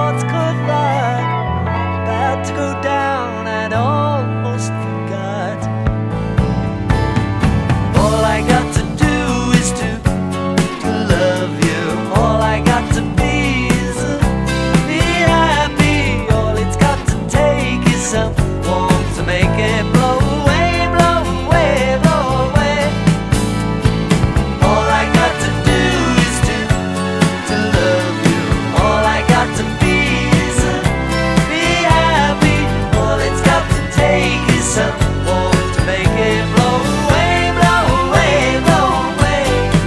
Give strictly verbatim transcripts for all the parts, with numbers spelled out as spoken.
thoughts collide, about to go down, I'd almost forgot. All I got to do is to, to love you. All I got to be is uh, be happy. All it's got to take is someone to make it blow away, blow away, blow away. All I got to do is to, to love you. All I got to be is uh, be happy. All it's got to take is someone to make it blow away, blow away, blow away.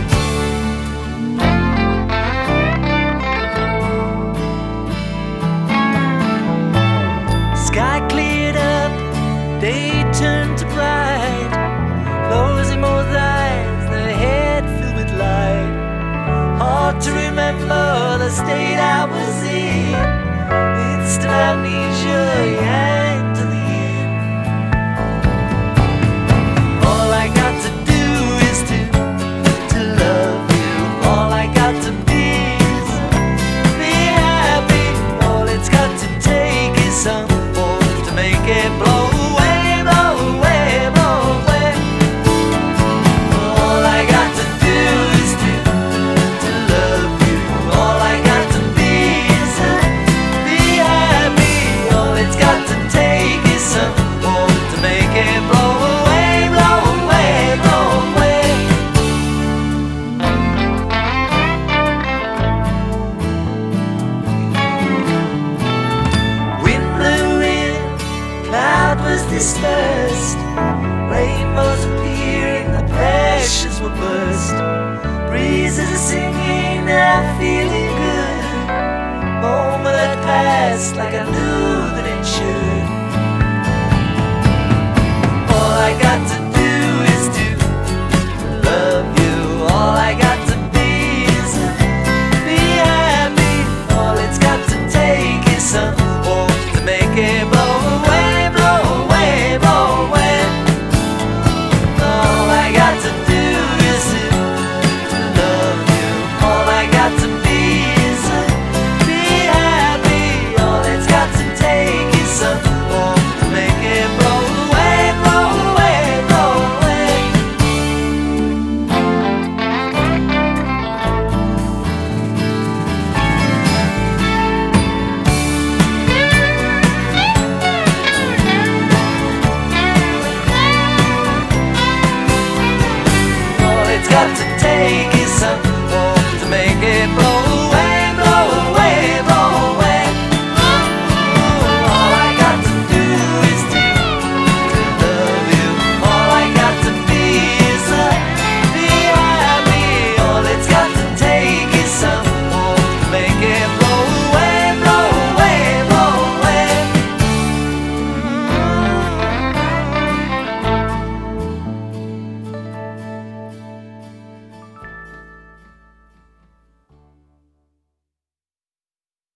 Sky cleared up, day turned to bright. Closing both eyes, the head filled with light. Hard to remember the state I was in. Instant amnesia, yeah, to the end. All I got to do is to, to love you. All I got to be is be happy. All it's got to take is someone to make it blow away, blow away, blow away. All I got to do is to, to love you. All I got to be is uh, be happy. All it's got to take is someone to make it blow away, blow away, blow away. Wind blew in, cloud was dispersed, rainbows appearing, the passions were burst. Breezes are singing, I'm feeling good. Moment had passed like I knew that it should. All I got to